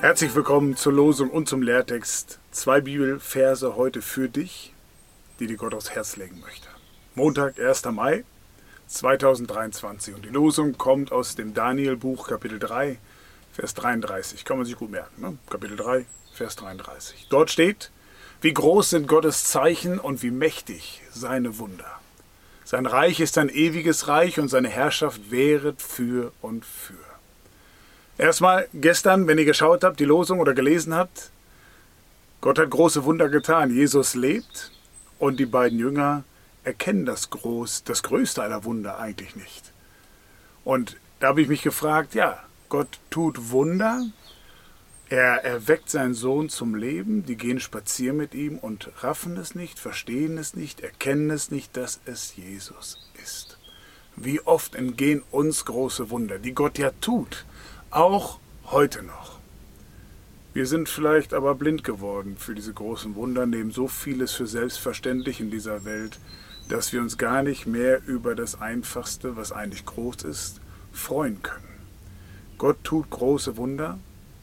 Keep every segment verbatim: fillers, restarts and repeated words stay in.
Herzlich willkommen zur Losung und zum Lehrtext. Zwei Bibelverse heute für dich, die dir Gott aufs Herz legen möchte. Montag, erster Mai zweitausenddreiundzwanzig. Und die Losung kommt aus dem Daniel-Buch, Kapitel drei, Vers dreiunddreißig. Kann man sich gut merken, ne? Kapitel drei, Vers dreiunddreißig. Dort steht: Wie groß sind Gottes Zeichen und wie mächtig seine Wunder. Sein Reich ist ein ewiges Reich und seine Herrschaft währet für und für. Erstmal gestern, wenn ihr geschaut habt, die Losung oder gelesen habt, Gott hat große Wunder getan. Jesus lebt und die beiden Jünger erkennen das Groß, das größte aller Wunder eigentlich nicht. Und da habe ich mich gefragt, ja, Gott tut Wunder, er erweckt seinen Sohn zum Leben, die gehen spazieren mit ihm und raffen es nicht, verstehen es nicht, erkennen es nicht, dass es Jesus ist. Wie oft entgehen uns große Wunder, die Gott ja tut, auch heute noch. Wir sind vielleicht aber blind geworden für diese großen Wunder, nehmen so vieles für selbstverständlich in dieser Welt, dass wir uns gar nicht mehr über das Einfachste, was eigentlich groß ist, freuen können. Gott tut große Wunder,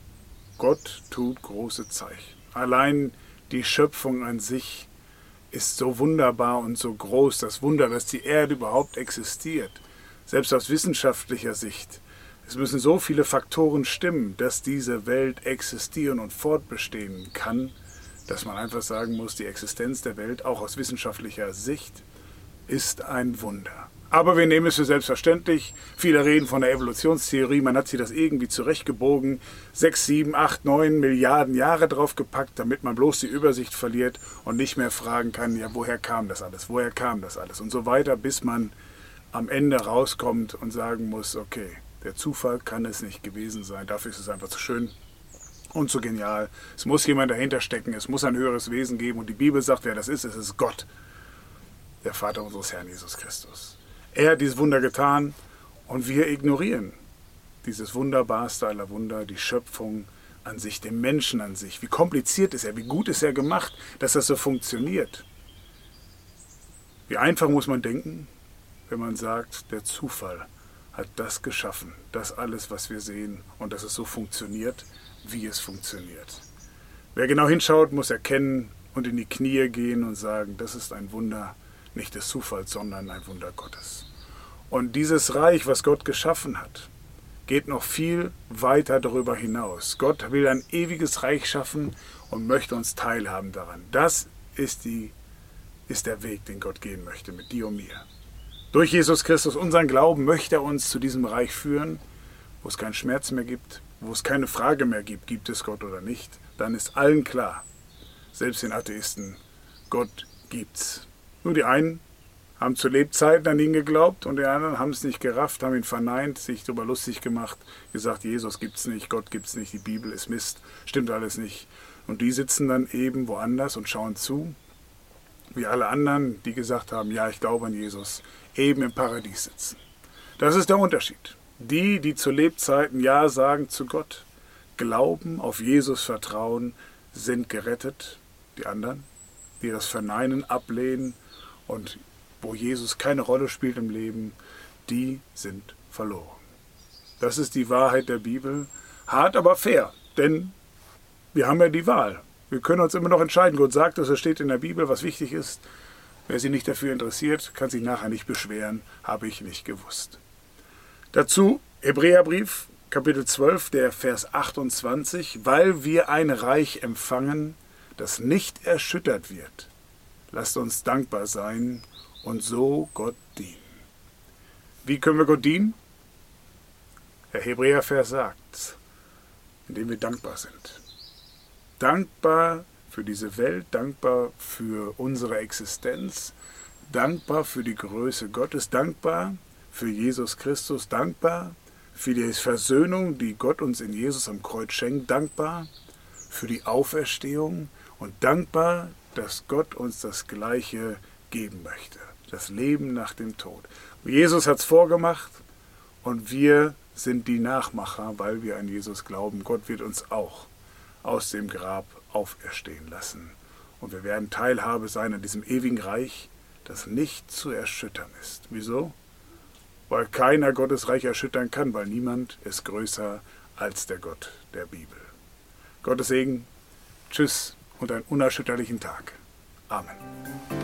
Gott tut große Zeichen. Allein die Schöpfung an sich ist so wunderbar und so groß, das Wunder, dass die Erde überhaupt existiert, selbst aus wissenschaftlicher Sicht. Es müssen so viele Faktoren stimmen, dass diese Welt existieren und fortbestehen kann, dass man einfach sagen muss, die Existenz der Welt, auch aus wissenschaftlicher Sicht, ist ein Wunder. Aber wir nehmen es für selbstverständlich. Viele reden von der Evolutionstheorie, man hat sich das irgendwie zurechtgebogen, sechs, sieben, acht, neun Milliarden Jahre draufgepackt, damit man bloß die Übersicht verliert und nicht mehr fragen kann, ja, woher kam das alles, woher kam das alles und so weiter, bis man am Ende rauskommt und sagen muss, okay, der Zufall kann es nicht gewesen sein, dafür ist es einfach zu schön und zu genial. Es muss jemand dahinter stecken, es muss ein höheres Wesen geben und die Bibel sagt, wer das ist, es ist Gott, der Vater unseres Herrn Jesus Christus. Er hat dieses Wunder getan und wir ignorieren dieses wunderbarste aller Wunder, die Schöpfung an sich, den Menschen an sich. Wie kompliziert ist er, wie gut ist er gemacht, dass das so funktioniert. Wie einfach muss man denken, wenn man sagt, der Zufall hat das geschaffen, das alles, was wir sehen und dass es so funktioniert, wie es funktioniert. Wer genau hinschaut, muss erkennen und in die Knie gehen und sagen, das ist ein Wunder, nicht des Zufalls, sondern ein Wunder Gottes. Und dieses Reich, was Gott geschaffen hat, geht noch viel weiter darüber hinaus. Gott will ein ewiges Reich schaffen und möchte uns teilhaben daran. Das ist, die, ist der Weg, den Gott gehen möchte, mit dir und mir. Durch Jesus Christus, unseren Glauben, möchte er uns zu diesem Reich führen, wo es keinen Schmerz mehr gibt, wo es keine Frage mehr gibt, gibt es Gott oder nicht. Dann ist allen klar, selbst den Atheisten, Gott gibt's. Nur die einen haben zu Lebzeiten an ihn geglaubt und die anderen haben es nicht gerafft, haben ihn verneint, sich darüber lustig gemacht, gesagt, Jesus gibt's nicht, Gott gibt's nicht, die Bibel ist Mist, stimmt alles nicht. Und die sitzen dann eben woanders und schauen zu, wie alle anderen, die gesagt haben, ja, ich glaube an Jesus, eben im Paradies sitzen. Das ist der Unterschied. Die, die zu Lebzeiten Ja sagen zu Gott, glauben, auf Jesus vertrauen, sind gerettet. Die anderen, die das verneinen, ablehnen und wo Jesus keine Rolle spielt im Leben, die sind verloren. Das ist die Wahrheit der Bibel. Hart, aber fair, denn wir haben ja die Wahl. Wir können uns immer noch entscheiden. Gott sagt, dass es steht in der Bibel, was wichtig ist. Wer sich nicht dafür interessiert, kann sich nachher nicht beschweren, habe ich nicht gewusst. Dazu Hebräerbrief, Kapitel zwölf, der Vers achtundzwanzig, weil wir ein Reich empfangen, das nicht erschüttert wird. Lasst uns dankbar sein und so Gott dienen. Wie können wir Gott dienen? Der Hebräervers sagt, indem wir dankbar sind. Dankbar für diese Welt, dankbar für unsere Existenz, dankbar für die Größe Gottes, dankbar für Jesus Christus, dankbar für die Versöhnung, die Gott uns in Jesus am Kreuz schenkt, dankbar für die Auferstehung und dankbar, dass Gott uns das Gleiche geben möchte, das Leben nach dem Tod. Jesus hat es vorgemacht und wir sind die Nachmacher, weil wir an Jesus glauben. Gott wird uns auch aus dem Grab auferstehen lassen. Und wir werden Teilhabe sein an diesem ewigen Reich, das nicht zu erschüttern ist. Wieso? Weil keiner Gottes Reich erschüttern kann, weil niemand ist größer als der Gott der Bibel. Gottes Segen, tschüss und einen unerschütterlichen Tag. Amen.